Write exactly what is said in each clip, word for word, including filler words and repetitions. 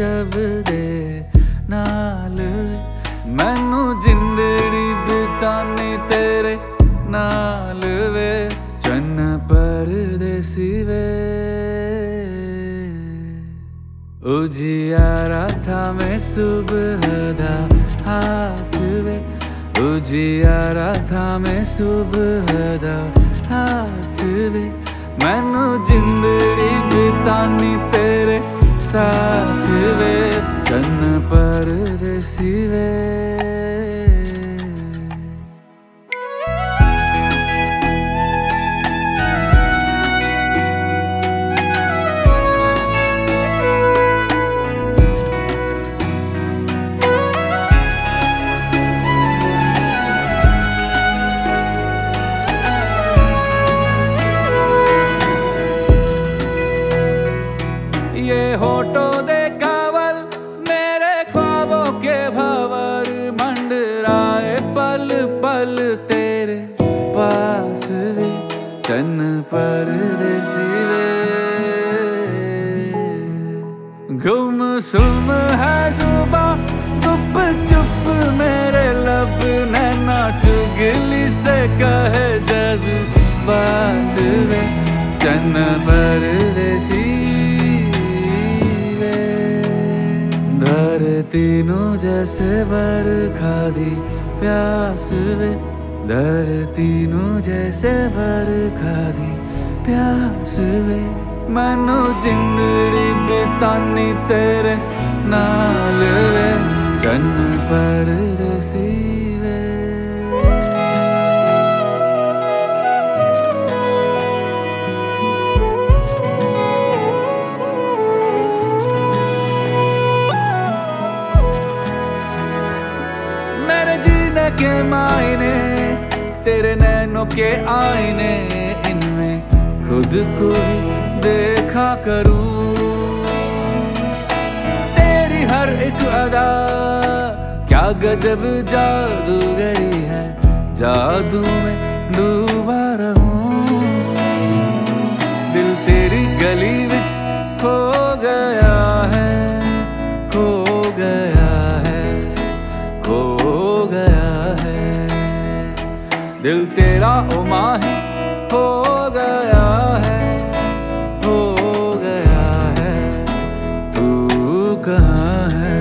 शब्दे नाल मैनू जिंदड़ी बितानी तेरे नाल वे चन्न परदेसी वे उजियारा था मैं सुबह दा हाथ वे उजियारा था मैं सुबह दा हाथ वे मैनू जिंदड़ी बितानी तेरे साथ वे चन्न परदेसी वे ये होठों दे कावल मेरे ख्वाबों के भंवर मंडराए पल पल तेरे पास वे चन्न परदेसी वे गुमसुम है जुबा चुप चुप मेरे लब नैना चुगली से कहे जज्बात वे चन्न परदेसी धरतीनों जैसे बरखा दी प्यास वे धरतीनों जैसे बरखा दी प्यास वे मैनू जिंदड़ी बितानी तेरे नाल वे चन्न परदेसी वे जीने के मायने तेरे नैनों के आईने इनमें खुद को ही देखा करूं तेरी हर एक अदा क्या गजब जादूगरी है जादू में डूबा रहूं दिल तेरी गली विच खो गया है खो गया है खो गया है दिल तेरा ओ माही हो गया है हो गया है तू कहाँ है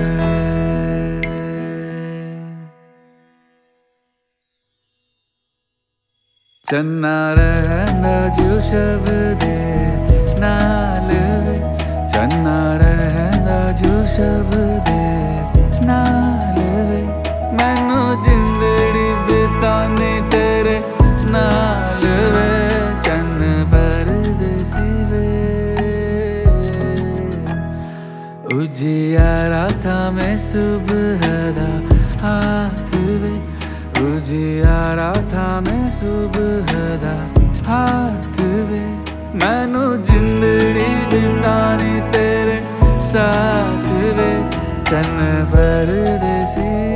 चन्ना रहंदा जो शब्दे नाल वे चन्ना रहंदा जो शब्दे नाल वे मैनू जिंदड़ी बितानी तेरे नाल वे चन्न परदेसी वे उजियारा था मैं सुबह दा हाथ वे उजियारा था मैं सुबह दा हाथ वे मैनू जिंदड़ी बितानी तेरे साथ वे चन्न परदेसी